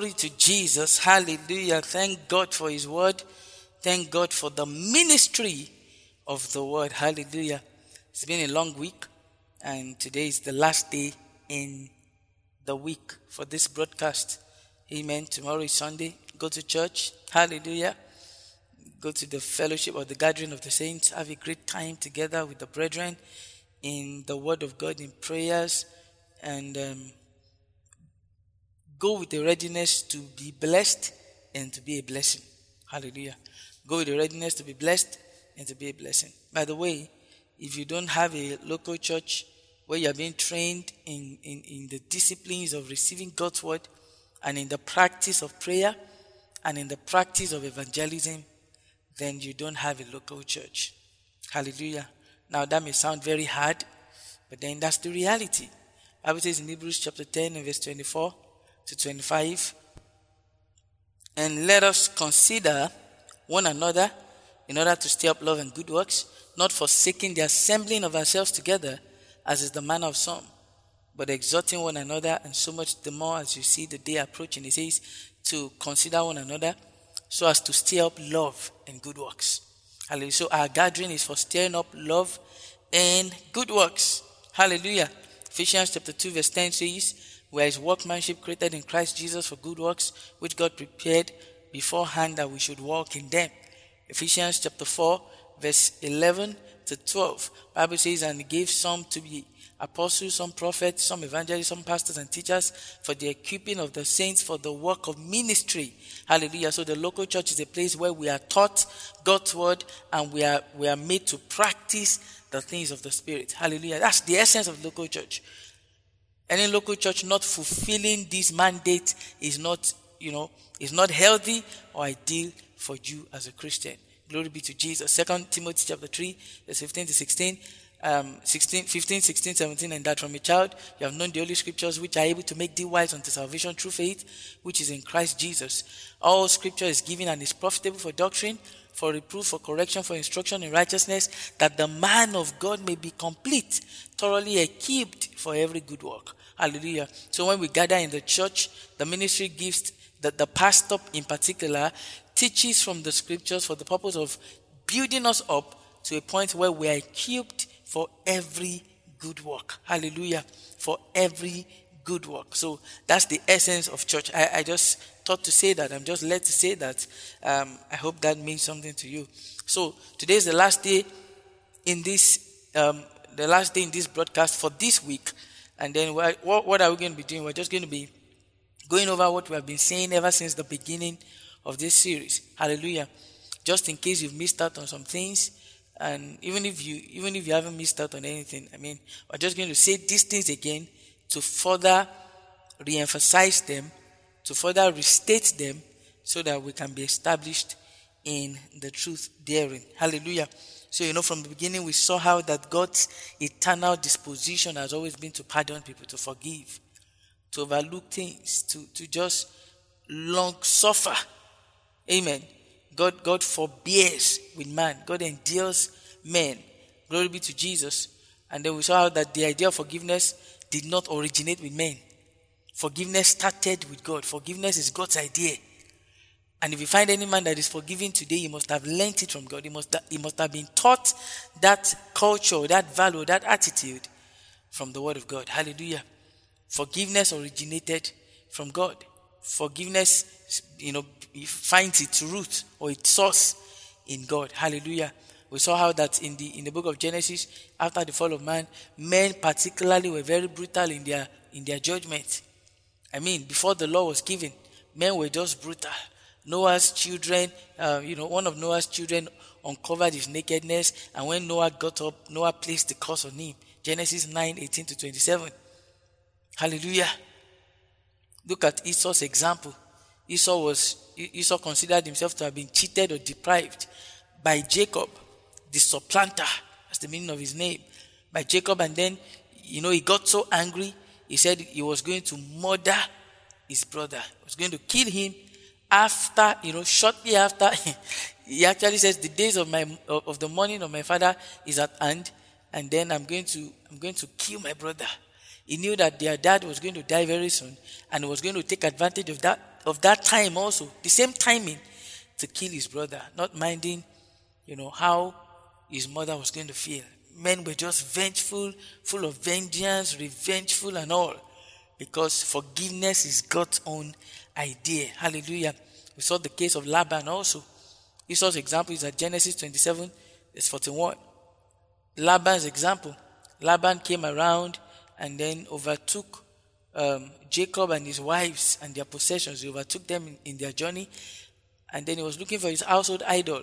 Glory to Jesus. Hallelujah. Thank God for his word. Thank God for the ministry of the word. Hallelujah. It's been a long week, and today is the last day in the week for this broadcast. Amen. Tomorrow is Sunday. Go to church. Hallelujah. Go to the fellowship or the gathering of the saints. Have a great time together with the brethren in the word of God, in prayers, and go with the readiness to be blessed and to be a blessing. Hallelujah. Go with the readiness to be blessed and to be a blessing. By the way, if you don't have a local church where you are being trained in the disciplines of receiving God's word and in the practice of prayer and in the practice of evangelism, then you don't have a local church. Hallelujah. Now that may sound very hard, but then that's the reality. The Bible says in Hebrews chapter 10 and verse 24 to 25, and let us consider one another in order to stir up love and good works, not forsaking the assembling of ourselves together, as is the manner of some, but exhorting one another, and so much the more as you see the day approaching. It says to consider one another so as to stir up love and good works. Hallelujah. So our gathering is for stirring up love and good works. Hallelujah. Ephesians chapter 2 verse 10 says, we are his workmanship created in Christ Jesus for good works, which God prepared beforehand that we should walk in them. Ephesians chapter 4 verse 11 to 12. Bible says, and he gave some to be apostles, some prophets, some evangelists, some pastors and teachers for the equipping of the saints for the work of ministry. Hallelujah. So the local church is a place where we are taught God's word and we are made to practice the things of the Spirit. Hallelujah. That's the essence of local church. Any local church not fulfilling this mandate is not healthy or ideal for you as a Christian. Glory be to Jesus. 2 Timothy chapter 3, verse 15 to 16, 15, 16, 17, and that from a child you have known the Holy Scriptures, which are able to make thee wise unto salvation through faith, which is in Christ Jesus. All Scripture is given and is profitable for doctrine, for reproof, for correction, for instruction in righteousness, that the man of God may be complete, thoroughly equipped for every good work. Hallelujah. So when we gather in the church, the ministry gives, the pastor in particular, teaches from the Scriptures for the purpose of building us up to a point where we are equipped for every good work. Hallelujah. For every good work. So that's the essence of church. I just thought to say that. I'm just led to say that. I hope that means something to you. So today is the last day in this broadcast for this week. And then what are we going to be doing? We're just going to be going over what we have been saying ever since the beginning of this series. Hallelujah. Just in case you've missed out on some things, and even if you haven't missed out on anything, we're just going to say these things again to further re-emphasize them, to further restate them, so that we can be established in the truth therein. Hallelujah. So, from the beginning we saw how that God's eternal disposition has always been to pardon people, to forgive, to overlook things, to just long suffer. Amen. God forbears with man. God endures men. Glory be to Jesus. And then we saw how that the idea of forgiveness did not originate with men. Forgiveness started with God. Forgiveness is God's idea. And if you find any man that is forgiving today, he must have learnt it from God. He must have been taught that culture, that value, that attitude from the word of God. Hallelujah. Forgiveness originated from God. Forgiveness, finds its root or its source in God. Hallelujah. We saw how that in the book of Genesis, after the fall of man, men particularly were very brutal in their judgment. Before the law was given, men were just brutal. Noah's children, one of Noah's children uncovered his nakedness, and when Noah got up, Noah placed the curse on him. Genesis 9, 18 to 27. Hallelujah. Look at Esau's example. Esau considered himself to have been cheated or deprived by Jacob, the supplanter. That's the meaning of his name. By Jacob, and then, he got so angry, he said he was going to murder his brother. He was going to kill him. After, shortly after, he actually says, the days of the morning of my father is at hand, and then I'm going to kill my brother. He knew that their dad was going to die very soon, and he was going to take advantage of that of that time also, the same timing, to kill his brother, not minding, how his mother was going to feel. Men were just vengeful, full of vengeance, revengeful and all, because forgiveness is God's own idea. Hallelujah. We saw the case of Laban also. Esau's example is at Genesis 27, verse 41. Laban's example. Laban came around and then overtook Jacob and his wives and their possessions. He overtook them in their journey. And then he was looking for his household idol.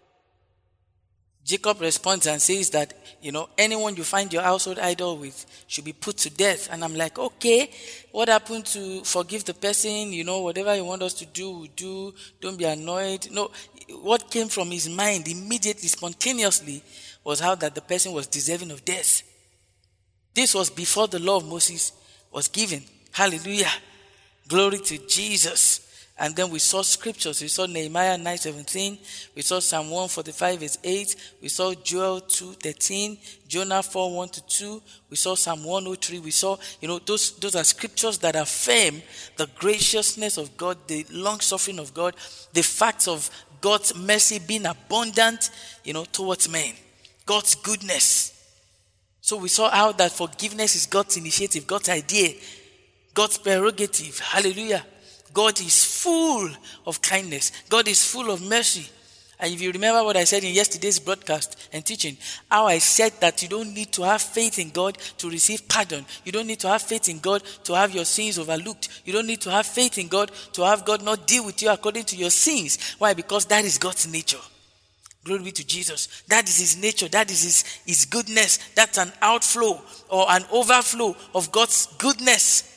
Jacob responds and says that, anyone you find your household idol with should be put to death. And I'm like, okay, what happened to forgive the person? Whatever you want us to do, we do. Don't be annoyed. No, what came from his mind immediately, spontaneously, was how that the person was deserving of death. This was before the law of Moses was given. Hallelujah. Glory to Jesus. And then we saw scriptures. We saw Nehemiah 9:17. We saw Psalm 145 verse 8. We saw Joel 2:13. Jonah 4:1-2. We saw Psalm 103. We saw, those are scriptures that affirm the graciousness of God, the long suffering of God, the facts of God's mercy being abundant, towards men. God's goodness. So we saw how that forgiveness is God's initiative, God's idea, God's prerogative. Hallelujah. God is full of kindness. God is full of mercy. And if you remember what I said in yesterday's broadcast and teaching, how I said that you don't need to have faith in God to receive pardon. You don't need to have faith in God to have your sins overlooked. You don't need to have faith in God to have God not deal with you according to your sins. Why? Because that is God's nature. Glory be to Jesus. That is his nature. That is his goodness. That's an outflow or an overflow of God's goodness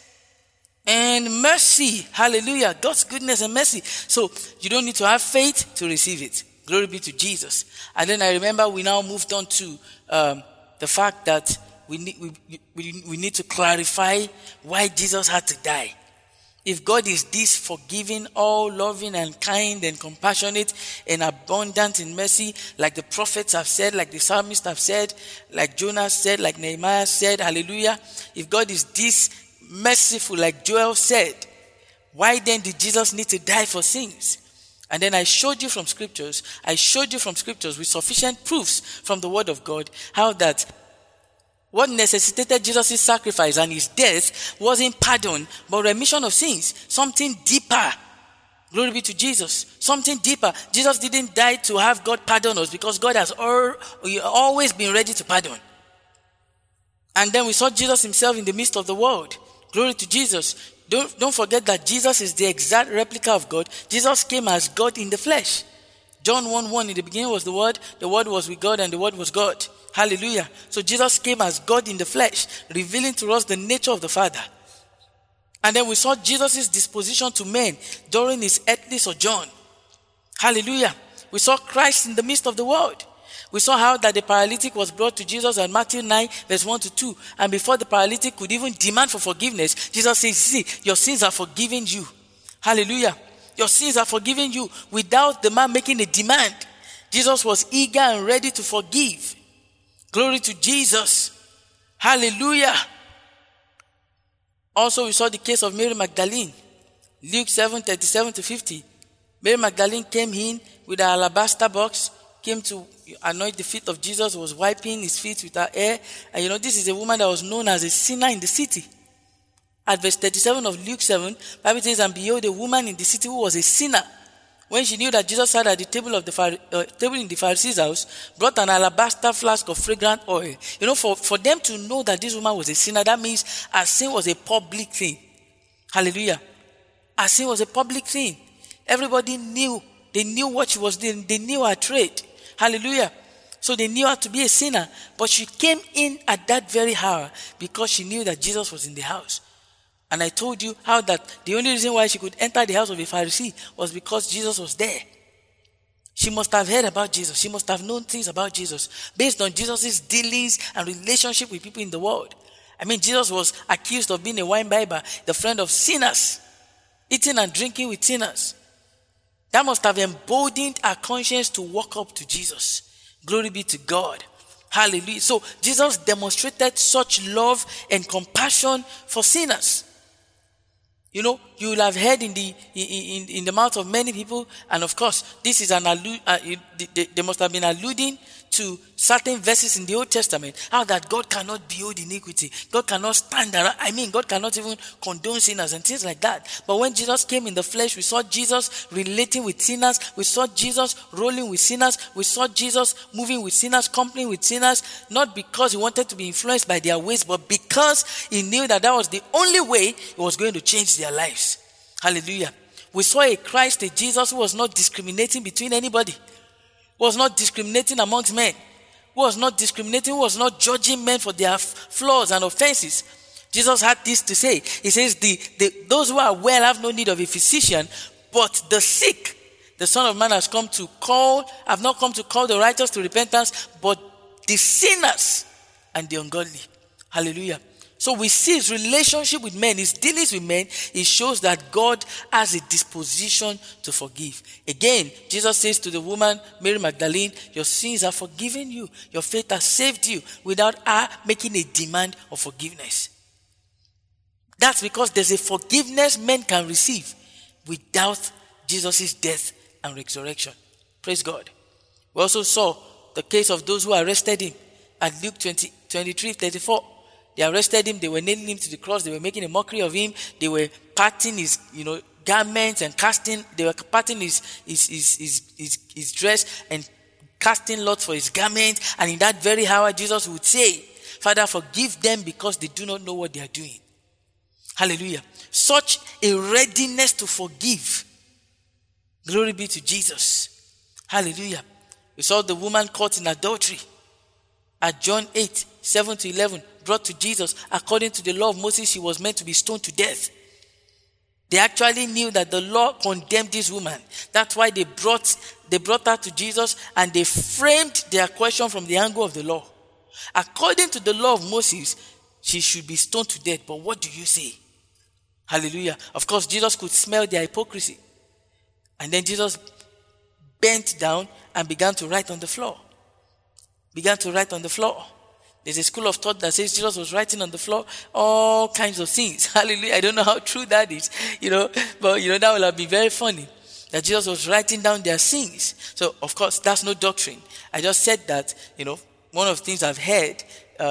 and mercy. Hallelujah. God's goodness and mercy. So you don't need to have faith to receive it. Glory be to Jesus. And then I remember we now moved on to the fact that we need to clarify why Jesus had to die. If God is this forgiving, all loving and kind and compassionate and abundant in mercy, like the prophets have said, like the psalmist have said, like Jonah said, like Nehemiah said, hallelujah. If God is this merciful, like Joel said, why then did Jesus need to die for sins? And then I showed you from scriptures with sufficient proofs from the word of God, how that what necessitated Jesus' sacrifice and his death wasn't pardon, but remission of sins. Something deeper. Glory be to Jesus. Something deeper. Jesus didn't die to have God pardon us because God has always been ready to pardon. And then we saw Jesus himself in the midst of the world. Glory to Jesus. Don't forget that Jesus is the exact replica of God. Jesus came as God in the flesh. John 1:1, in the beginning was the Word was with God, and the Word was God. Hallelujah. So Jesus came as God in the flesh, revealing to us the nature of the Father. And then we saw Jesus' disposition to men during his earthly sojourn. Hallelujah. We saw Christ in the midst of the world. We saw how that the paralytic was brought to Jesus in Matthew 9, verse 1-2. And before the paralytic could even demand for forgiveness, Jesus says, see, your sins are forgiven you. Hallelujah. Your sins are forgiven you, without the man making a demand. Jesus was eager and ready to forgive. Glory to Jesus. Hallelujah. Also, we saw the case of Mary Magdalene. Luke 7:37-50. Mary Magdalene came in with an alabaster box, came to anoint the feet of Jesus, was wiping his feet with her hair. And this is a woman that was known as a sinner in the city. At verse 37 of Luke 7, Bible says, and behold, a woman in the city who was a sinner, when she knew that Jesus sat at the table of table in the Pharisee's house, brought an alabaster flask of fragrant oil. For them to know that this woman was a sinner, that means her sin was a public thing. Hallelujah. Her sin was a public thing. Everybody knew. They knew what she was doing. They knew her trade. Hallelujah. So they knew her to be a sinner. But she came in at that very hour because she knew that Jesus was in the house. And I told you how that the only reason why she could enter the house of a Pharisee was because Jesus was there. She must have heard about Jesus. She must have known things about Jesus based on Jesus' dealings and relationship with people in the world. Jesus was accused of being a wine bibber, the friend of sinners, eating and drinking with sinners. That must have emboldened her conscience to walk up to Jesus. Glory be to God. Hallelujah. So Jesus demonstrated such love and compassion for sinners. You know, you will have heard in the mouth of many people, and of course, this is they must have been alluding to certain verses in the Old Testament, how that God cannot behold iniquity, God cannot stand around. God cannot even condone sinners and things like that. But when Jesus came in the flesh, we saw Jesus relating with sinners, we saw Jesus rolling with sinners, we saw Jesus moving with sinners, companying with sinners, not because he wanted to be influenced by their ways, but because he knew that was the only way he was going to change their lives. Hallelujah. We saw a Christ, a Jesus who was not discriminating between anybody, was not discriminating amongst men, was not discriminating, was not judging men for their flaws and offenses. Jesus had this to say. He says, those who are well have no need of a physician, but the sick. The Son of Man have not come to call the righteous to repentance, but the sinners and the ungodly. Hallelujah. So we see his relationship with men, his dealings with men. It shows that God has a disposition to forgive. Again, Jesus says to the woman, Mary Magdalene, your sins are forgiven you. Your faith has saved you, without her making a demand of forgiveness. That's because there's a forgiveness men can receive without Jesus' death and resurrection. Praise God. We also saw the case of those who arrested him at Luke 23:34. They arrested him, they were nailing him to the cross, they were making a mockery of him, they were parting his garments and they were parting his dress and casting lots for his garment. And in that very hour, Jesus would say, Father, forgive them because they do not know what they are doing. Hallelujah. Such a readiness to forgive. Glory be to Jesus. Hallelujah. We saw the woman caught in adultery at John 8:7-11, brought to Jesus. According to the law of Moses, she was meant to be stoned to death. They actually knew that the law condemned this woman. That's why they brought her to Jesus, and they framed their question from the angle of the law. According to the law of Moses, she should be stoned to death. But what do you say? Hallelujah. Of course, Jesus could smell their hypocrisy. And then Jesus bent down and began to write on the floor. There's a school of thought that says Jesus was writing on the floor all kinds of things. Hallelujah. I don't know how true that is, but that will be very funny, that Jesus was writing down their sins. So, of course, that's no doctrine. I just said that, one of the things I've heard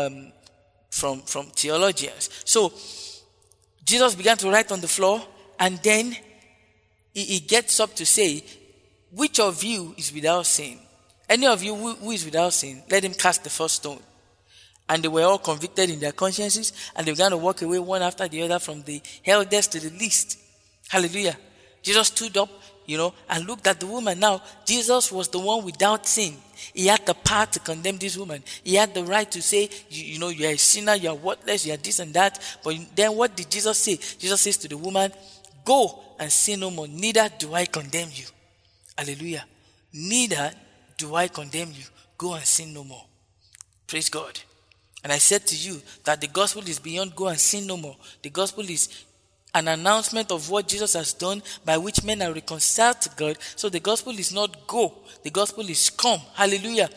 from theologians. So, Jesus began to write on the floor, and then he gets up to say, which of you is without sin? Any of you who is without sin, let him cast the first stone. And they were all convicted in their consciences, and they began to walk away one after the other, from the eldest to the least. Hallelujah. Jesus stood up, and looked at the woman. Now, Jesus was the one without sin. He had the power to condemn this woman. He had the right to say, you are a sinner, you are worthless, you are this and that. But then what did Jesus say? Jesus says to the woman, go and sin no more. Neither do I condemn you. Hallelujah. Neither do I condemn you. Go and sin no more. Praise God. And I said to you that the gospel is beyond go and sin no more. The gospel is an announcement of what Jesus has done, by which men are reconciled to God. So the gospel is not go. The gospel is come. Hallelujah.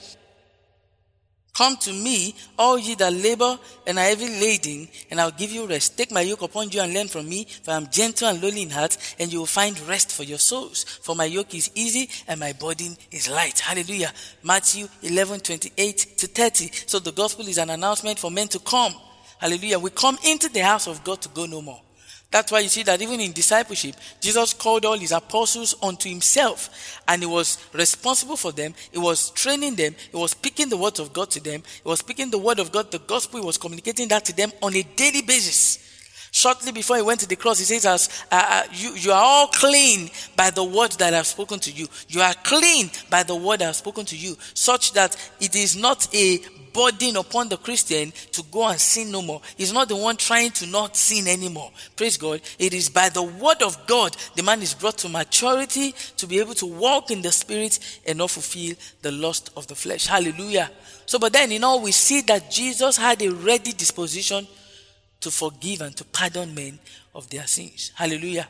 Come to me, all ye that labor and are heavy laden, and I'll give you rest. Take my yoke upon you and learn from me, for I am gentle and lowly in heart, and you will find rest for your souls. For my yoke is easy and my burden is light. Hallelujah. Matthew 11:28-30. So the gospel is an announcement for men to come. Hallelujah. We come into the house of God to go no more. That's why you see that even in discipleship, Jesus called all his apostles unto himself, and he was responsible for them. He was training them. He was speaking the word of God to them. He was speaking the word of God, the gospel. He was communicating that to them on a daily basis. Shortly before he went to the cross, he says, you are all clean by the word that I have spoken to you. You are clean by the word I have spoken to you, such that it is not a burden upon the Christian to go and sin no more. He's not the one trying to not sin anymore. Praise God. It is by the word of God the man is brought to maturity to be able to walk in the spirit and not fulfill the lust of the flesh. Hallelujah. So, but then, we see that Jesus had a ready disposition to forgive and to pardon men of their sins. Hallelujah.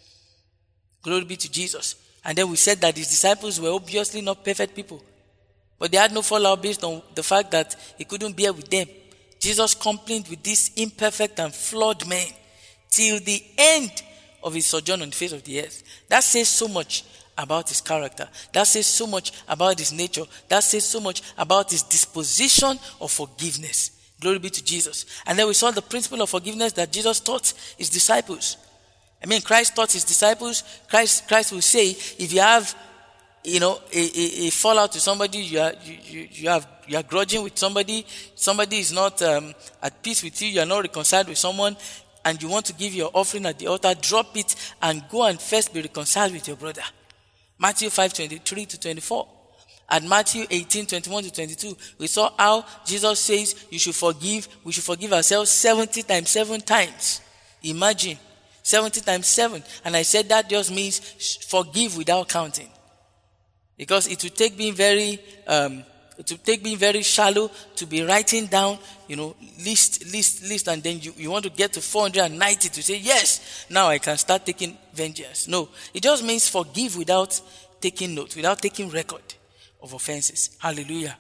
Glory be to Jesus. And then we said that his disciples were obviously not perfect people, but they had no fallout based on the fact that he couldn't bear with them. Jesus complained with these imperfect and flawed men till the end of his sojourn on the face of the earth. That says so much about his character. That says so much about his nature. That says so much about his disposition of forgiveness. Glory be to Jesus. And then we saw the principle of forgiveness that Jesus taught his disciples. Christ taught his disciples. Christ will say, if you have, a fallout to somebody, you are grudging with somebody is not at peace with you are not reconciled with someone, and you want to give your offering at the altar, drop it and go and first be reconciled with your brother. Matthew 5:23-24. At Matthew 18:21-22, we saw how Jesus says we should forgive ourselves 70 times 7 times. Imagine, 70 times 7. And I said that just means forgive without counting. Because it will take being very shallow to be writing down, list, and then you want to get to 490 to say, yes, now I can start taking vengeance. No, it just means forgive without taking note, without taking record of offenses. Hallelujah.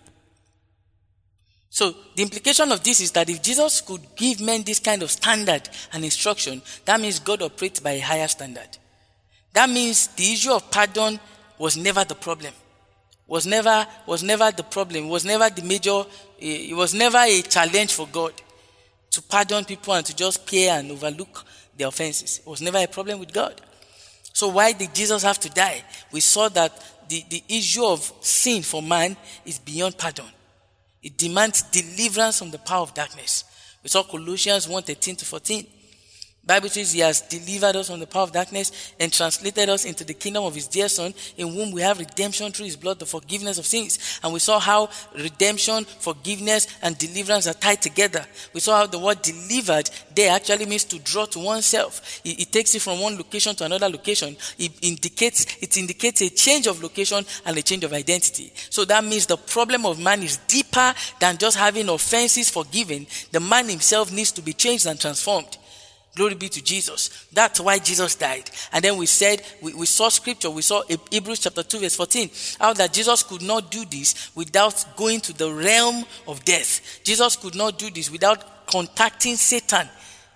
So the implication of this is that if Jesus could give men this kind of standard and instruction, that means God operates by a higher standard. That means the issue of pardon was never the problem. Was never the problem. Was never the major. It was never a challenge for God to pardon people and to just pay and overlook their offenses. It was never a problem with God. So why did Jesus have to die? We saw that the issue of sin for man is beyond pardon. It demands deliverance from the power of darkness. We saw Colossians 1:13-14. Bible says he has delivered us from the power of darkness and translated us into the kingdom of his dear son, in whom we have redemption through his blood, the forgiveness of sins. And we saw how redemption, forgiveness, and deliverance are tied together. We saw how the word delivered there actually means to draw to oneself. It takes it from one location to another location. It indicates a change of location and a change of identity. So that means the problem of man is deeper than just having offenses forgiven. The man himself needs to be changed and transformed. Glory be to Jesus. That's why Jesus died. And then we said, we saw scripture, we saw Hebrews chapter 2 verse 14, how that Jesus could not do this without going to the realm of death. Jesus could not do this without contacting Satan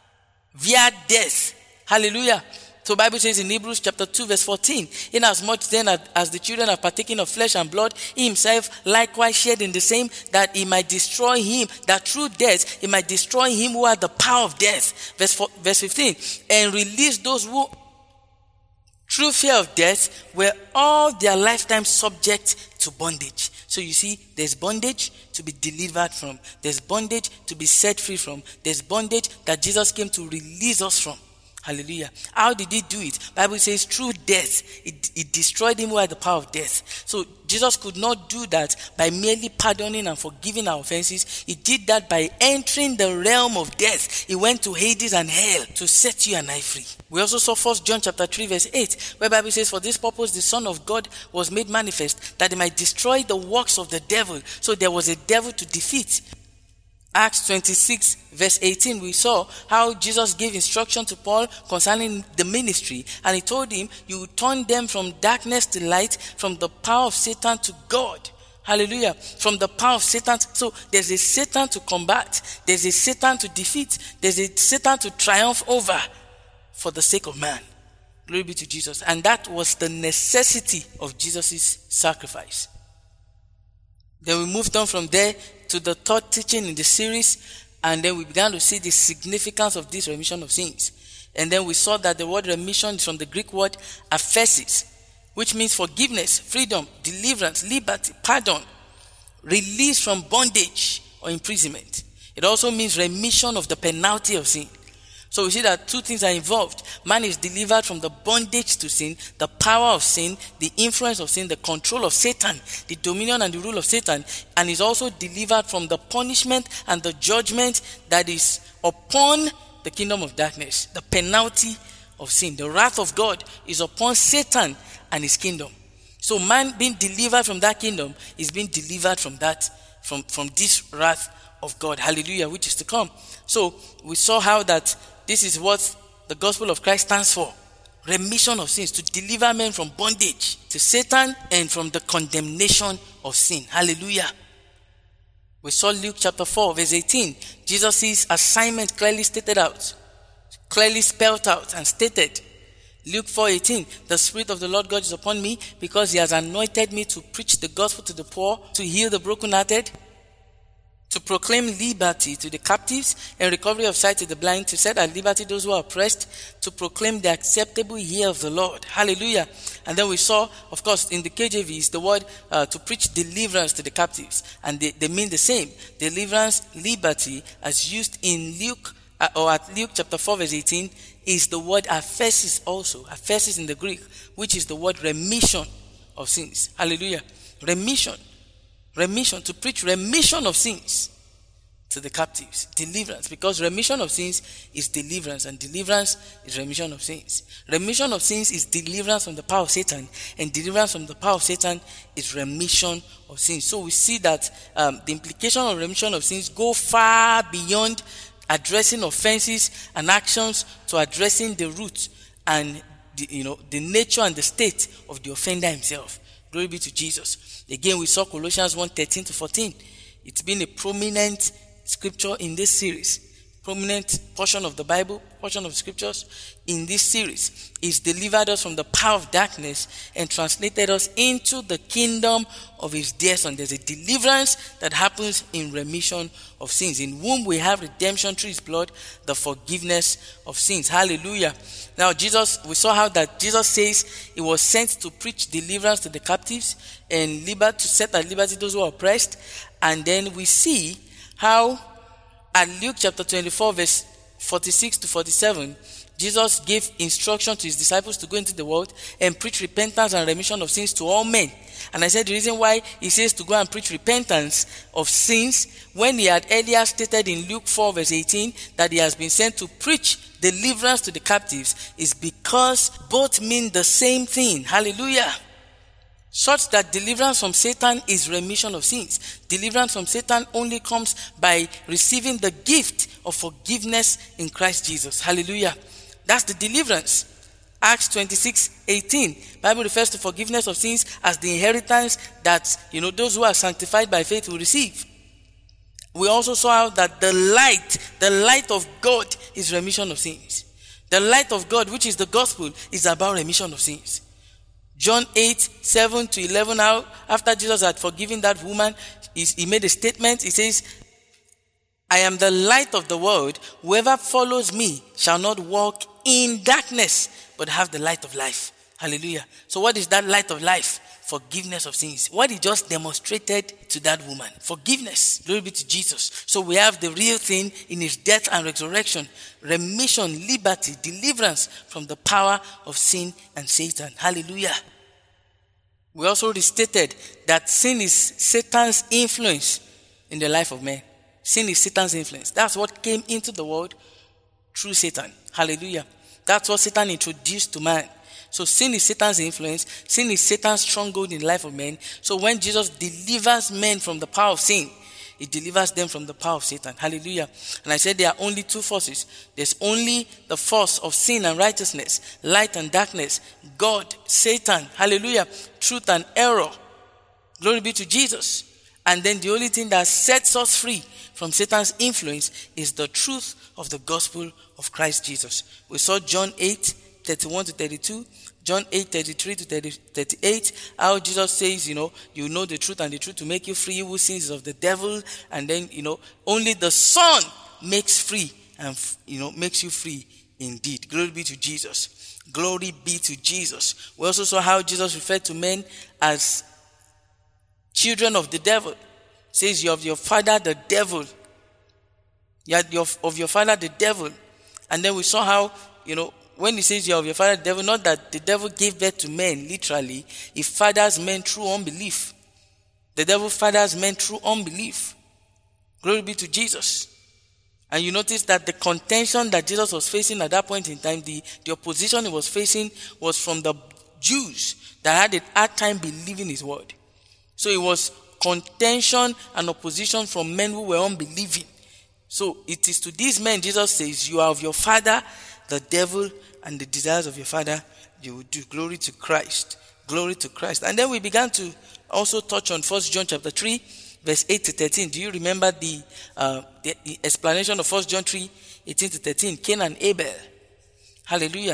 via death. Hallelujah. So Bible says in Hebrews chapter 2 verse 14, inasmuch then as the children are partaking of flesh and blood, he himself likewise shared in the same, that he might destroy him, that through death he might destroy him who had the power of death. Verse 15, and release those who through fear of death were all their lifetime subject to bondage. So you see, there's bondage to be delivered from. There's bondage to be set free from. There's bondage that Jesus came to release us from. Hallelujah. How did he do it? Bible says through death. It destroyed him who had the power of death. So Jesus could not do that by merely pardoning and forgiving our offenses. He did that by entering the realm of death. He went to Hades and hell to set you and I free. We also saw 1 John chapter 3 verse 8, where Bible says, for this purpose the Son of God was made manifest, that he might destroy the works of the devil. So there was a devil to defeat. Acts 26 verse 18, we saw how Jesus gave instruction to Paul concerning the ministry, and he told him, you turn them from darkness to light, from the power of Satan to God. Hallelujah. From the power of Satan. So there's a Satan to combat. There's a Satan to defeat. There's a Satan to triumph over for the sake of man. Glory be to Jesus. And that was the necessity of Jesus' sacrifice. Then we moved on from there to the third teaching in the series, and then we began to see the significance of this remission of sins. And then we saw that the word remission is from the Greek word aphesis, which means forgiveness, freedom, deliverance, liberty, pardon, release from bondage or imprisonment. It also means remission of the penalty of sin. So we see that two things are involved. Man is delivered from the bondage to sin, the power of sin, the influence of sin, the control of Satan, the dominion and the rule of Satan, and is also delivered from the punishment and the judgment that is upon the kingdom of darkness, the penalty of sin. The wrath of God is upon Satan and his kingdom. So man being delivered from that kingdom is being delivered from that, from this wrath of God. Hallelujah, which is to come. So we saw how that this is what the gospel of Christ stands for. Remission of sins, to deliver men from bondage to Satan and from the condemnation of sin. Hallelujah. We saw Luke chapter 4 verse 18. Jesus' assignment clearly stated out, clearly spelled out and stated. Luke 4:18, the Spirit of the Lord God is upon me because he has anointed me to preach the gospel to the poor, to heal the brokenhearted, to proclaim liberty to the captives and recovery of sight to the blind, to set at liberty those who are oppressed, to proclaim the acceptable year of the Lord. Hallelujah. And then we saw, of course, in the KJV is the word to preach deliverance to the captives. And they mean the same. Deliverance, liberty, as used in Luke, or at Luke chapter 4 verse 18, is the word aphesis also. Aphesis in the Greek, which is the word remission of sins. Hallelujah. Remission. Remission, to preach remission of sins to the captives. Deliverance, because remission of sins is deliverance, and deliverance is remission of sins. Remission of sins is deliverance from the power of Satan, and deliverance from the power of Satan is remission of sins. So we see that the implication of remission of sins go far beyond addressing offenses and actions to addressing the root and the nature and the state of the offender himself. Glory be to Jesus. Again, we saw Colossians 1:13-14. It's been a prominent scripture in this series. Prominent portion of the Bible, portion of scriptures in this series. Is delivered us from the power of darkness and translated us into the kingdom of his dear Son. There's a deliverance that happens in remission of sins, in whom we have redemption through his blood, the forgiveness of sins. Hallelujah. Now we saw how that Jesus says he was sent to preach deliverance to the captives and to set at liberty those who are oppressed. And then we see how at Luke chapter 24 verse 46-47, Jesus gave instruction to his disciples to go into the world and preach repentance and remission of sins to all men. And I said the reason why he says to go and preach repentance of sins, when he had earlier stated in Luke 4 verse 18 that he has been sent to preach deliverance to the captives, is because both mean the same thing. Hallelujah. Such that deliverance from Satan is remission of sins. Deliverance from Satan only comes by receiving the gift of forgiveness in Christ Jesus. Hallelujah. That's the deliverance. Acts 26:18. Bible refers to forgiveness of sins as the inheritance that those who are sanctified by faith will receive. We also saw that the light of God is remission of sins. The light of God, which is the gospel, is about remission of sins. John 8:7-11, after Jesus had forgiven that woman, he made a statement. He says, I am the light of the world. Whoever follows me shall not walk in darkness, but have the light of life. Hallelujah. So what is that light of life? Forgiveness of sins. What he just demonstrated to that woman. Forgiveness. Glory be to Jesus. So we have the real thing in his death and resurrection. Remission, liberty, deliverance from the power of sin and Satan. Hallelujah. We also restated that sin is Satan's influence in the life of man. Sin is Satan's influence. That's what came into the world through Satan. Hallelujah. That's what Satan introduced to man. So sin is Satan's influence. Sin is Satan's stronghold in the life of men. So when Jesus delivers men from the power of sin, he delivers them from the power of Satan. Hallelujah. And I said there are only two forces. There's only the force of sin and righteousness, light and darkness, God, Satan, hallelujah, truth and error. Glory be to Jesus. And then the only thing that sets us free from Satan's influence is the truth of the gospel of Christ Jesus. We saw John 8:31-32, John 8:33-38, how Jesus says, you know the truth and the truth to make you free, who sins is of the devil. And then, only the Son makes free and, makes you free indeed. Glory be to Jesus. Glory be to Jesus. We also saw how Jesus referred to men as children of the devil. He says, you're of your father, the devil. You're of your father, the devil. And then we saw how, when he says you're of your father, the devil, not that the devil gave birth to men, literally. He fathers men through unbelief. The devil fathers men through unbelief. Glory be to Jesus. And you notice that the contention that Jesus was facing at that point in time, the opposition he was facing was from the Jews that had a hard time believing his word. So it was contention and opposition from men who were unbelieving. So it is to these men Jesus says, you are of your father, the devil, and the desires of your father you will do. Glory to Christ. Glory to Christ. And then we began to also touch on 1 John chapter 3, verse 8-13. Do you remember the explanation of 1 John 3, 18-13? Cain and Abel. Hallelujah.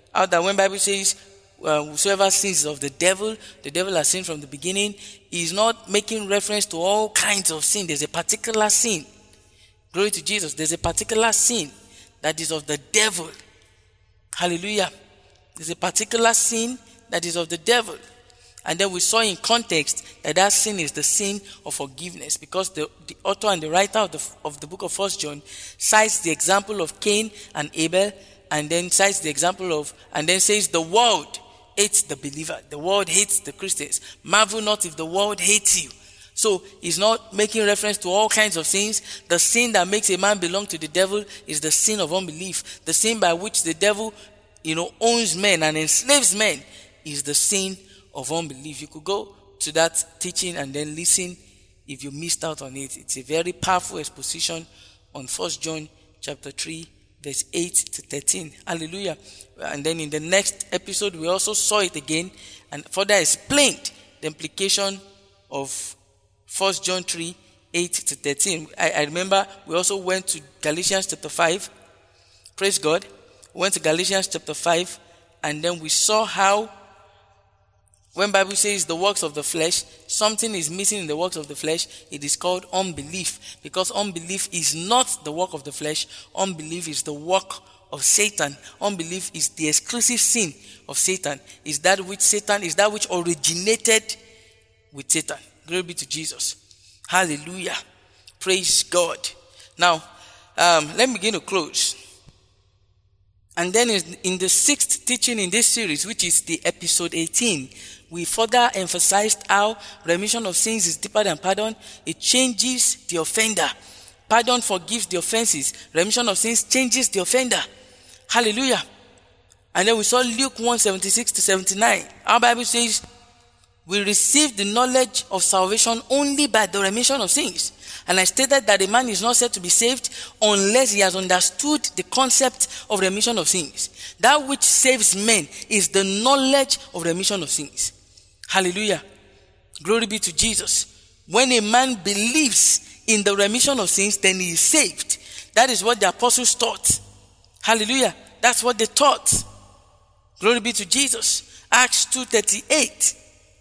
How that when Bible says, whosoever sins of the devil has sinned from the beginning, is not making reference to all kinds of sin. There's a particular sin. Glory to Jesus. There's a particular sin that is of the devil. Hallelujah. There's a particular sin that is of the devil. And then we saw in context that sin is the sin of forgiveness, because the author and the writer of the book of 1 John cites the example of Cain and Abel, and then cites the example of, and then says the world hates the believer. The world hates the Christians. Marvel not if the world hates you. So he's not making reference to all kinds of sins. The sin that makes a man belong to the devil is the sin of unbelief. The sin by which the devil, owns men and enslaves men is the sin of unbelief. You could go to that teaching and then listen if you missed out on it. It's a very powerful exposition on 1 John chapter 3, verse 8 to 13. Hallelujah. And then in the next episode, we also saw it again and further explained the implication of 1 John 3, 8 to 13. I remember we also went to Galatians chapter 5. Praise God. We went to Galatians chapter 5, and then we saw how when Bible says the works of the flesh, something is missing in the works of the flesh. It is called unbelief, because unbelief is not the work of the flesh. Unbelief is the work of Satan. Unbelief is the exclusive sin of Satan. Is that which originated with Satan. Glory be to Jesus. Hallelujah. Praise God. Now, let me begin to close. And then in the sixth teaching in this series, which is the episode 18, we further emphasized how remission of sins is deeper than pardon. It changes the offender. Pardon forgives the offenses. Remission of sins changes the offender. Hallelujah. And then we saw Luke 1:76 to 79. Our Bible says, we receive the knowledge of salvation only by the remission of sins. And I stated that a man is not said to be saved unless he has understood the concept of remission of sins. That which saves men is the knowledge of remission of sins. Hallelujah. Glory be to Jesus. When a man believes in the remission of sins, then he is saved. That is what the apostles taught. Hallelujah. That's what they taught. Glory be to Jesus. Acts 2:38.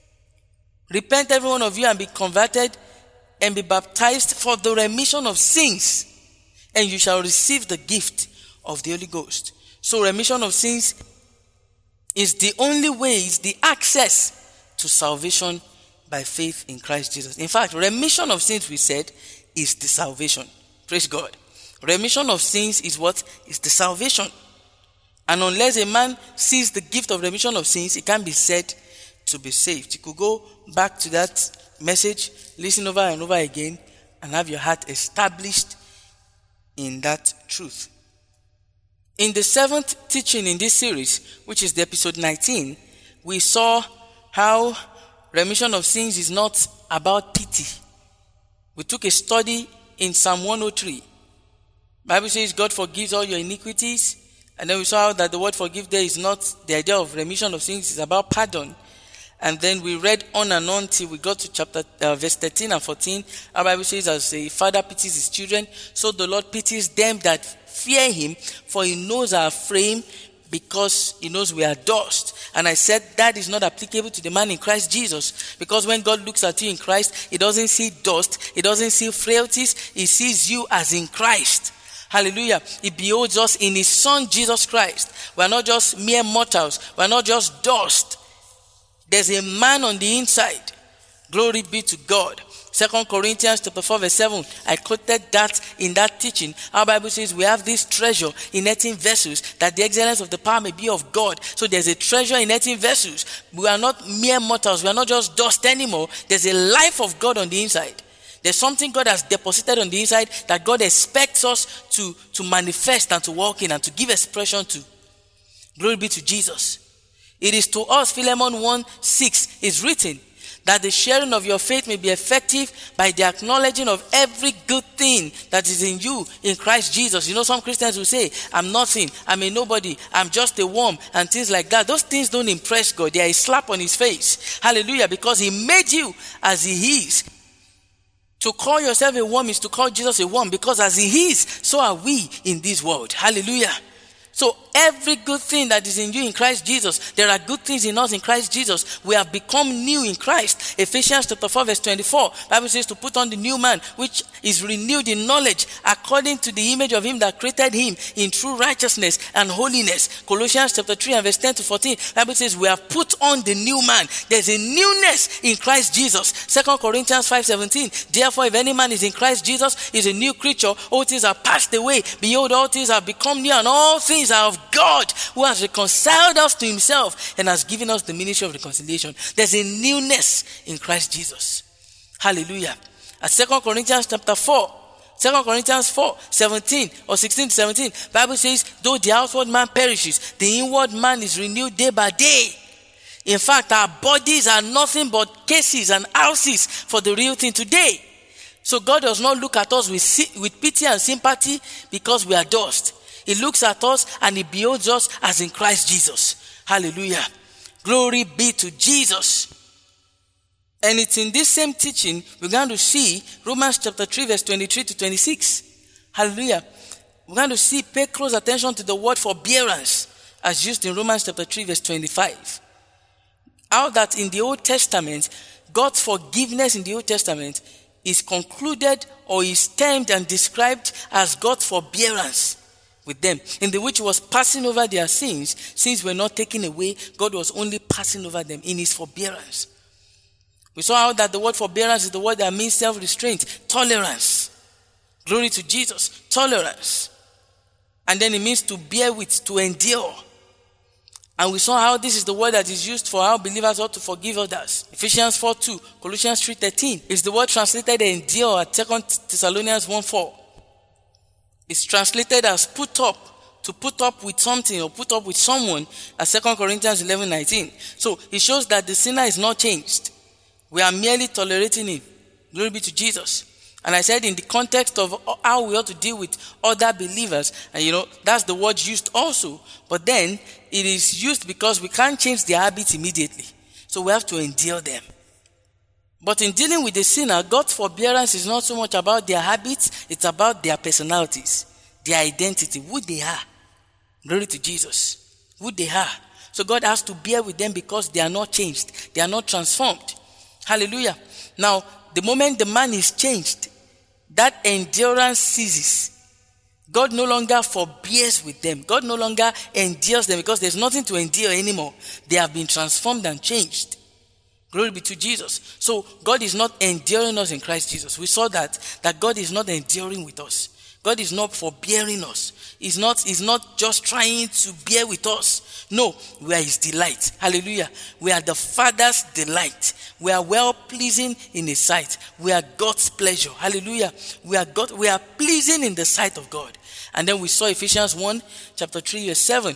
Repent every one of you and be converted and be baptized for the remission of sins, and you shall receive the gift of the Holy Ghost. So remission of sins is the only way, is the access to salvation by faith in Christ Jesus. In fact, remission of sins, we said, is the salvation. Praise God. Remission of sins is what? Is the salvation. And unless a man sees the gift of remission of sins, he can't be said to be saved. You could go back to that message, listen over and over again, and have your heart established in that truth. In the seventh teaching in this series, which is the episode 19, we saw how remission of sins is not about pity. We took a study in Psalm 103. Bible says God forgives all your iniquities, and then we saw that the word forgive there is not the idea of remission of sins, it's about pardon. And then we read on and on till we got to verse 13 and 14. Our Bible says, as a father pities his children, so the Lord pities them that fear him, for he knows our frame, because he knows we are dust. And I said that is not applicable to the man in Christ Jesus, because when God looks at you in Christ, he doesn't see dust, he doesn't see frailties, he sees you as in Christ. Hallelujah. He beholds us in his Son Jesus Christ. We are not just mere mortals, we are not just dust. There's a man on the inside. Glory be to God. 2 Corinthians chapter 4 verse 7. I quoted that in that teaching. Our Bible says we have this treasure in earthen vessels, that the excellence of the power may be of God. So there's a treasure in earthen vessels. We are not mere mortals. We are not just dust anymore. There's a life of God on the inside. There's something God has deposited on the inside that God expects us to manifest and to walk in and to give expression to. Glory be to Jesus. It is to us, Philemon 1:6 is written, that the sharing of your faith may be effective by the acknowledging of every good thing that is in you in Christ Jesus. You know, some Christians will say, I'm nothing, I'm a nobody, I'm just a worm, and things like that. Those things don't impress God. They are a slap on his face. Hallelujah. Because he made you as he is. To call yourself a worm is to call Jesus a worm, because as he is, so are we in this world. Hallelujah. So every good thing that is in you in Christ Jesus. There are good things in us in Christ Jesus. We have become new in Christ. Ephesians chapter 4 verse 24. Bible says to put on the new man, which is renewed in knowledge according to the image of him that created him in true righteousness and holiness. Colossians chapter 3 and verse 10 to 14. Bible says we have put on the new man. There's a newness in Christ Jesus. 2 Corinthians 5:17. Therefore, if any man is in Christ Jesus, is a new creature. All things are passed away. Behold, all things have become new, and all things are of God, who has reconciled us to himself and has given us the ministry of reconciliation. There's a newness in Christ Jesus. Hallelujah. At 2 Corinthians chapter 4, 2 Corinthians 4, 17 or 16 to 17, Bible says, though the outward man perishes, the inward man is renewed day by day. In fact, our bodies are nothing but cases and houses for the real thing today. So God does not look at us with pity and sympathy because we are dust. He looks at us and he beholds us as in Christ Jesus. Hallelujah. Glory be to Jesus. And it's in this same teaching we're going to see Romans chapter 3 verse 23 to 26. Hallelujah. We're going to see, pay close attention to the word forbearance as used in Romans chapter 3 verse 25. How that in the Old Testament, God's forgiveness in the Old Testament is concluded or is termed and described as God's forbearance with them, in the which he was passing over their sins were not taken away. God was only passing over them in his forbearance. We saw how that the word forbearance is the word that means self-restraint, tolerance. Glory to Jesus, tolerance. And then it means to bear with, to endure. And we saw how this is the word that is used for how believers ought to forgive others. Ephesians 4:2, Colossians 3:13 is the word translated endure at 2 Thessalonians 1:4. It's translated as put up, to put up with something or put up with someone at 2 Corinthians 11:19. So it shows that the sinner is not changed. We are merely tolerating him. Glory be to Jesus. And I said in the context of how we ought to deal with other believers, and that's the word used also. But then it is used because we can't change their habits immediately. So we have to endure them. But in dealing with the sinner, God's forbearance is not so much about their habits, it's about their personalities, their identity, who they are. Glory to Jesus. Who they are. So God has to bear with them because they are not changed. They are not transformed. Hallelujah. Now, the moment the man is changed, that endurance ceases. God no longer forbears with them. God no longer endures them because there's nothing to endure anymore. They have been transformed and changed. Glory be to Jesus. So God is not enduring us in Christ Jesus. We saw that God is not enduring with us. God is not forbearing us. He's not just trying to bear with us. No, we are his delight. Hallelujah. We are the Father's delight. We are well pleasing in his sight. We are God's pleasure. Hallelujah. We are pleasing in the sight of God. And then we saw Ephesians 1, chapter 3, verse 7.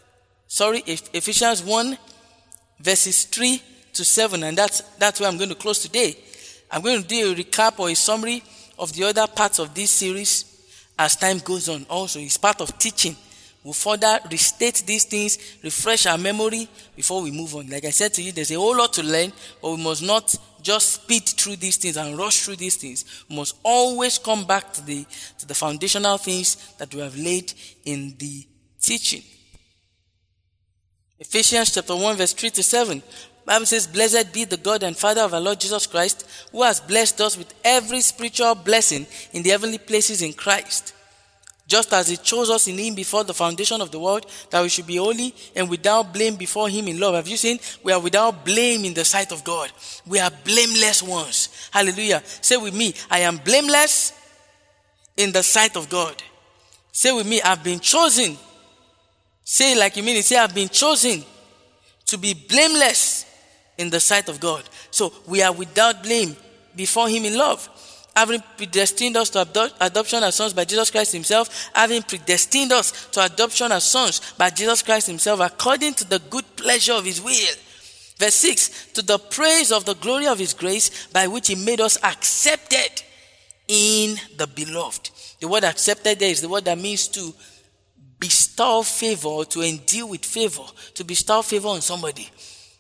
Ephesians 1, verses 3 to 7. And that's where I'm going to close today. I'm going to do a recap or a summary of the other parts of this series as time goes on. Also, it's part of teaching. We'll further restate these things, refresh our memory before we move on. Like I said to you, there's a whole lot to learn, but we must not just speed through these things and rush through these things. We must always come back to the foundational things that we have laid in the teaching. Ephesians chapter 1, verse 3 to 7. Bible says, blessed be the God and Father of our Lord Jesus Christ, who has blessed us with every spiritual blessing in the heavenly places in Christ. Just as he chose us in him before the foundation of the world, that we should be holy and without blame before him in love. Have you seen? We are without blame in the sight of God. We are blameless ones. Hallelujah. Say with me, I am blameless in the sight of God. Say with me, I've been chosen. Say like you mean it. Say, I've been chosen to be blameless in the sight of God. So we are without blame before him in love. Having predestined us to adoption as sons by Jesus Christ himself, having predestined us to adoption as sons by Jesus Christ himself, according to the good pleasure of his will. Verse 6, to the praise of the glory of his grace, by which he made us accepted in the beloved. The word accepted there is the word that means to bestow favor, to endue with favor, to bestow favor on somebody.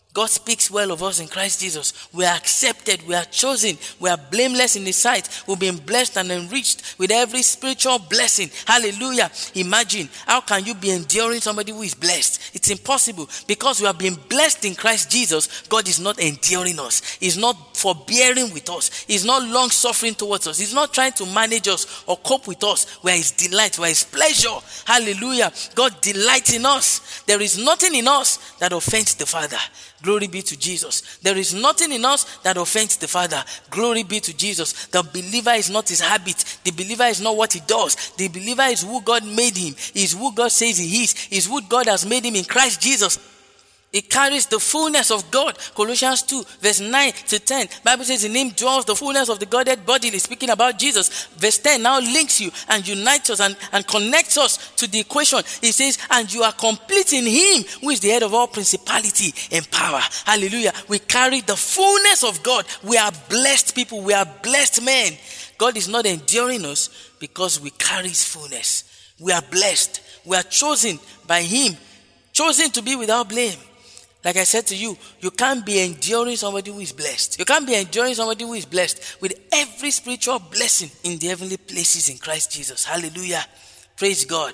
God speaks well of us in Christ Jesus. We are accepted. We are chosen. We are blameless in His sight. We've been blessed and enriched with every spiritual blessing. Hallelujah. Imagine, how can you be enduring somebody who is blessed? It's impossible, because we have been blessed in Christ Jesus. God is not enduring us. He's not forbearing with us. He's not long suffering towards us. He's not trying to manage us or cope with us. We are His delight. We are His pleasure. Hallelujah. God delights in us. There is nothing in us that offends the Father. Glory be to Jesus. There is nothing in us that offends the Father. Glory be to Jesus. The believer is not his habit. The believer is not what he does. The believer is who God made him. Is who God says he is who God has made him in Christ Jesus. It carries the fullness of God. Colossians 2, verse 9 to 10. Bible says in Him dwells the fullness of the Godhead bodily. Speaking about Jesus. Verse 10 now links you and unites us and connects us to the equation. It says, and you are complete in Him, who is the head of all principality and power. Hallelujah. We carry the fullness of God. We are blessed people. We are blessed men. God is not enduring us because we carry His fullness. We are blessed. We are chosen by Him. Chosen to be without blame. Like I said to you, you can't be enduring somebody who is blessed. You can't be enduring somebody who is blessed with every spiritual blessing in the heavenly places in Christ Jesus. Hallelujah. Praise God.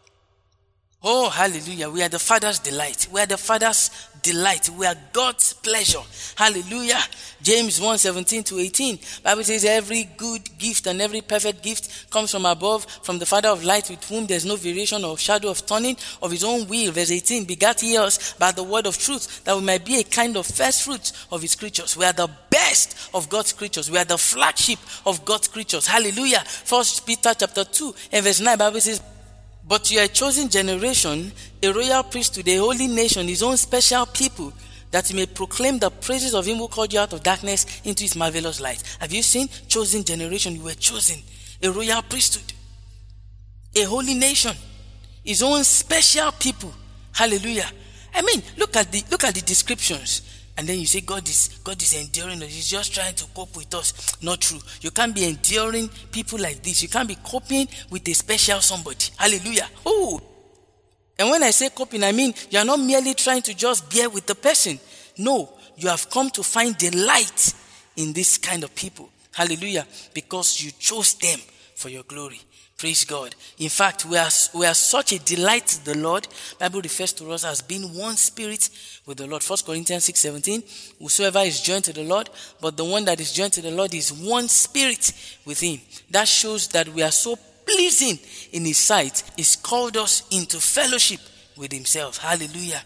Oh, hallelujah. We are the Father's delight. We are the Father's delight. We are God's pleasure. Hallelujah. James 1:17 to 18. Bible says every good gift and every perfect gift comes from above, from the Father of light, with whom there is no variation or shadow of turning, of His own will. Verse 18. Begat He us by the word of truth, that we might be a kind of first fruits of His creatures. We are the best of God's creatures. We are the flagship of God's creatures. Hallelujah. 1 Peter chapter 2 and verse 9. Bible says, but you are a chosen generation, a royal priesthood, a holy nation, His own special people, that He may proclaim the praises of Him who called you out of darkness into His marvelous light. Have you seen? Chosen generation. You were chosen. A royal priesthood, a holy nation, His own special people. Hallelujah. I mean, look at the descriptions. And then you say God is enduring us. He's just trying to cope with us. Not true. You can't be enduring people like this. You can't be coping with a special somebody. Hallelujah. Oh. And when I say coping, I mean you are not merely trying to just bear with the person. No, you have come to find delight in this kind of people. Hallelujah. Because you chose them for your glory. Praise God. In fact, we are such a delight to the Lord. The Bible refers to us as being one spirit with the Lord. 1 Corinthians 6:17. Whosoever is joined to the Lord, but the one that is joined to the Lord is one spirit with Him. That shows that we are so pleasing in His sight. He's called us into fellowship with Himself. Hallelujah.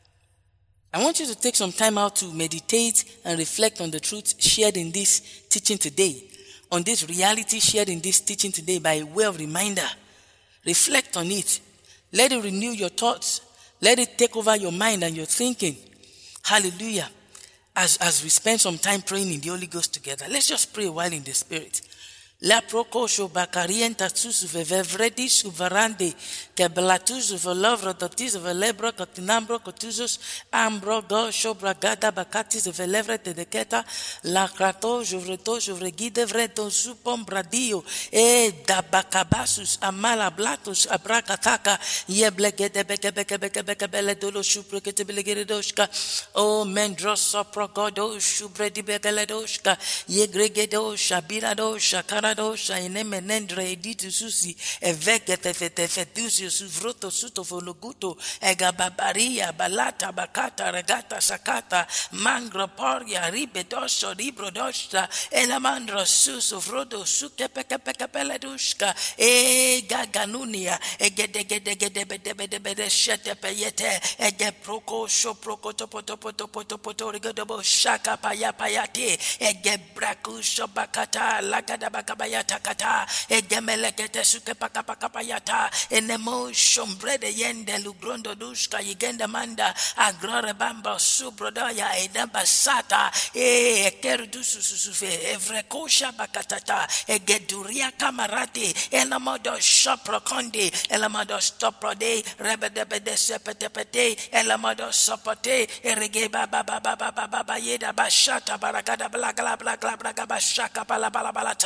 I want you to take some time out to meditate and reflect on the truth shared in this teaching today. On this reality shared in this teaching today by way of reminder. Reflect on it. Let it renew your thoughts. Let it take over your mind and your thinking. Hallelujah. As we spend some time praying in the Holy Ghost together, let's just pray while in the Spirit. La procosho bacarienta sus vevredi suvarande que belatus velovra dotis velebra cotinambro cotusus ambro gosho bragada bacatis velevre dedicata la crato juvreto juvregide vreto supom bradio e da bacabasus amala blatus abracataca yeblegede bekebele dolo suprekete belegedoshka o mendros soprogodo subredi begeledoshka yegregedo shabirado shakara dosha inemenendre editu susi evekete fetusi suvroto suto voluguto egababaria balata bakata regata sakata mangro poria ribedosho ribrodosha elamandro suso frodo suke pekepeledushka gaganunia egedegedegedebedebede shetepeyete egeproko shoprokotopotopotopoto rigodobo shaka payapayate egebraku shobakata lagadabaka Yatakata, Egemelekete Sukepakapakapayata, Enemo Shombrede Yende Lugrondo Dushka, Yigenda Manda, Agrore Bamba Subrodaya, Edabasata, Ekerdususufe, Evrekosha Bakatata, Egeduria Kamarati, Elamodo Shoprokondi, Elamodo Stoprode, Rebedebede Sepetepete, Elamodo Sopote, Eregeba Baba Yeda Bashata, Baragada Blagla Blagla Blagabashaka Palabalataka.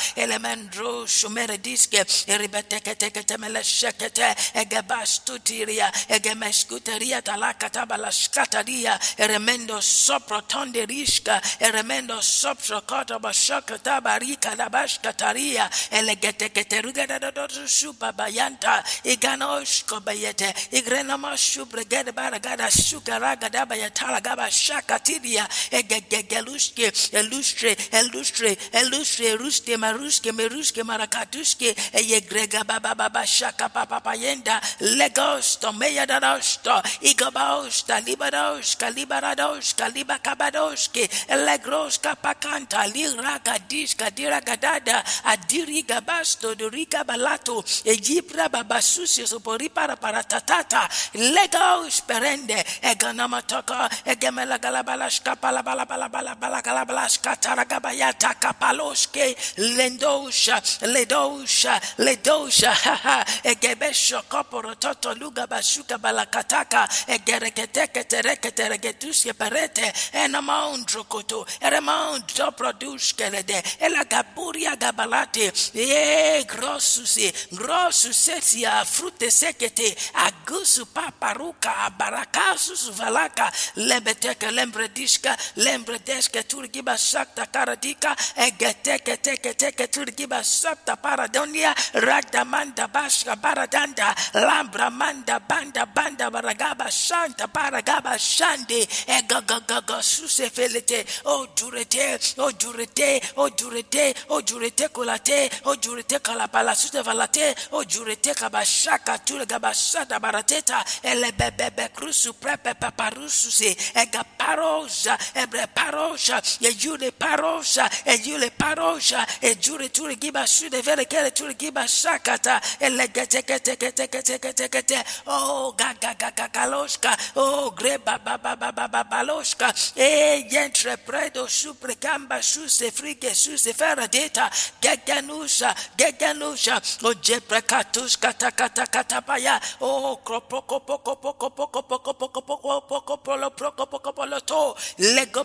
elemendro sumerediske eribetekete shekete egebastutiria egemeskuteria talakatabalaskataria eremendo soprotonde rishka eremendo soprokota bashakata barika labashkataria elegeteketerugada supa bayanta iganoshko bayete igrenamashu brigade baragada sukaraga dabayatala gaba shakatiria egegeluske elustre ruske maruske meruske marakatuske eyegrega baba shaka papa yenda legos to meyadadosto igabaosta libarados kalibakabadoske elegros kapakanta liraga diska diragadada adiri gabasto doriga balato ejibra babasusi soporipa para tatata legos perende eganamatoka egemela galabalaska palabalabalabalabalabalaska taragabayata kapaloske ledosha egebesho koporo toto luga basuka balakataka egereketeketereketeregetuske perete enamaundrokoto eremaundo produce kelede elagaburia gabalate grossusesia frute sekete agusu paparuka barakasu valaka lebeteke lembredeska turgiba sakta karadika egeteke turgiba sakta paradonia ragdamanda bashka baradanda lambra manda banda baragaba shanta paragaba shande egagaga susefelete o jurete kolate o jurete kalapala susevalate o jurete kabashaka turgabashada barateta elebebebe crusu prepe paparususe ega paroja ebre paroja ejule paroja ejure turgiba sude vele kele turgiba shakata elegetekete oh gagaloshka oh greba babaloshka yentre predo suprecamba suse frige suse feradeta geganusha o jeprekatushka takatapaya oh polo lego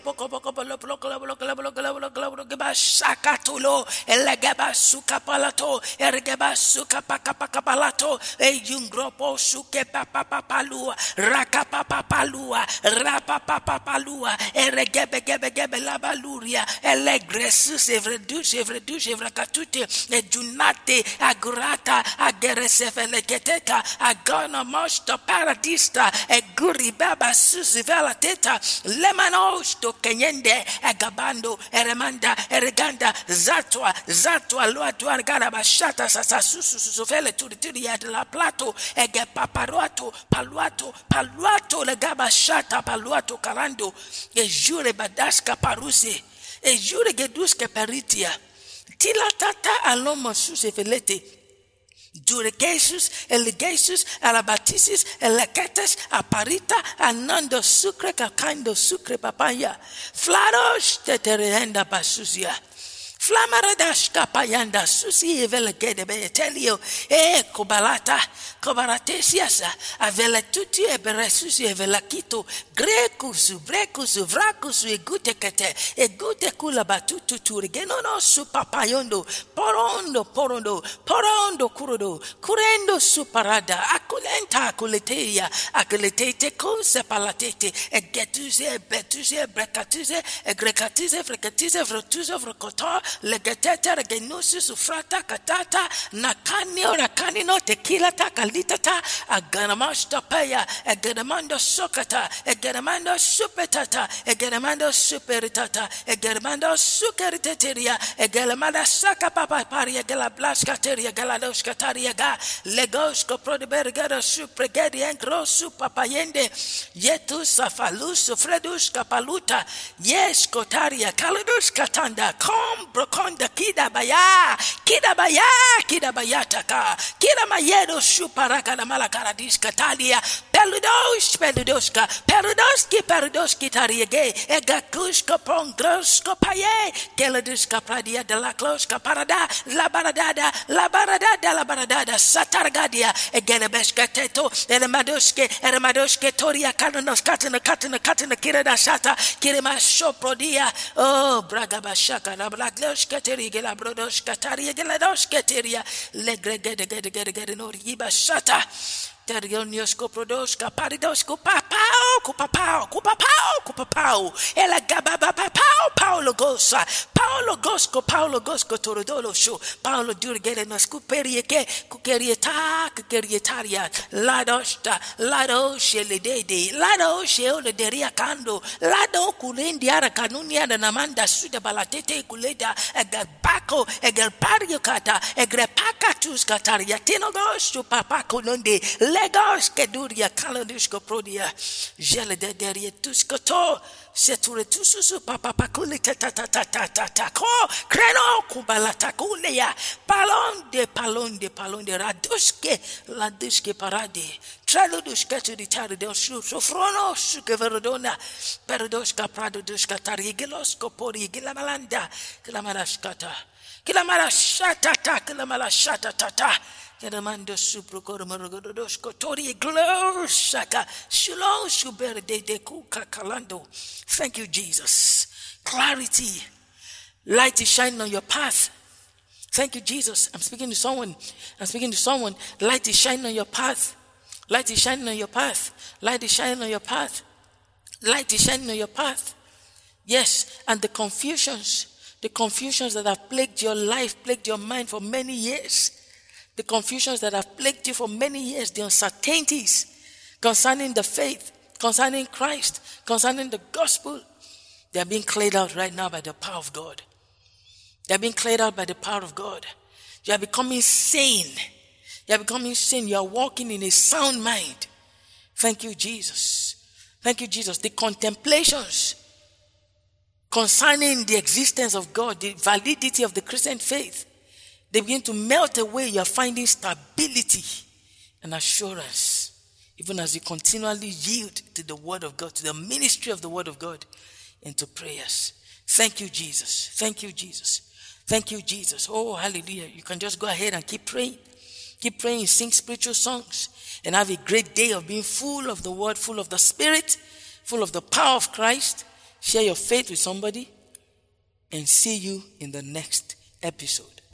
shakatulo elegaba suka palato ergeba suka pakapalato eyungropo suke papapalua rakapapalua rapapapalua eregebe labaluria elegresus evredushe vrakatute ejunate agrata ageresefelegeteta agona mosto paradista eguri baba susivela teta lemanosto kenyende agabando eremanda ereganda zatwa loatwa gara bashata sasa susuvele turi ya la plato ege paparuato paluato legaba shata paluato karando ejure badaska paruse ejure geduske peritia tilatata alomo susefelete Duregesus, elegesus, alabatisis, eleketes, aparita, anando sucre, kakando sucre papaya, flaros, teterenda basusia. Flamaradashka payanda susi evelegede betelio kobaratesiasa avela tuti eberesusi evelakito grekusu vrakusu egute kula batutu turigeno no su papayondo porondo kurendo suparada akuleteia akuletete konsepalatete betuse brekatuse egrekatuse frekatuse vrotuzo vrokota legetete regenusus frata katata nakani no tequila takalitata aganamasta paya aganamando sokata aganamando supetata aganamando superitata aganamando sukeriteria aganamanda saka papa paria gala blaskateria galados kataria ga legos coprodebergada supregedi en grosu papayende yetus afalus fredus kapaluta yes kotaria kalados katanda konda kida bayataka kida mayedo suparaka na malakaradis katalia peludoski tariege egakuska pongrosko paye keladuska pradia de la kloska parada satargadia, egelebesketeto, eremadoske, toria, kananos, katina, kirada sata, kirema shoprodia, oh, bragabashaka, lablaglosketeri, gelabrodoskataria, geladosketaria, legregede, no riba sata. Terioniosko prodoska paridosko kupapao ela gababa Paulo gosko torodolo show Paulo durgele no scuperieke kukerietaria lado sheledede lado sheole deria kando lado kulendi ara kanunia na namanda suda balatete kuleda egal bako egal pario kata egre pakatus kataria tinogosto papako nonde Legos keduria kaladusko prodia jele de deria tuskoto seture tususu papa pakuli ta ko kreno kubalata kuleya palonde laduske parade traluduske to the tarde sofrono sukeverodona perdoska pradoduska tarigelosko pori gilamalanda kilamara shatata Kedamando suprocoromorodosco tori glosaka shilo shubere de kuka kalando. Thank you, Jesus. Clarity. Light is shining on your path. Thank you, Jesus. I'm speaking to someone. Light is shining on your path. Light is shining on your path. Light is shining on your path. Light is shining on your path. Yes, and the confusions that have plagued your life, plagued your mind for many years. The confusions that have plagued you for many years, the uncertainties concerning the faith, concerning Christ, concerning the gospel, they are being cleared out right now by the power of God. They are being cleared out by the power of God. You are becoming sane. You are walking in a sound mind. Thank you, Jesus. Thank you, Jesus. The contemplations concerning the existence of God, the validity of the Christian faith, they begin to melt away. You are finding stability and assurance, even as you continually yield to the word of God, to the ministry of the word of God, into prayers. Thank you, Jesus. Thank you, Jesus. Thank you, Jesus. Oh, hallelujah. You can just go ahead and keep praying. Keep praying, sing spiritual songs, and have a great day of being full of the word, full of the Spirit, full of the power of Christ. Share your faith with somebody, and see you in the next episode.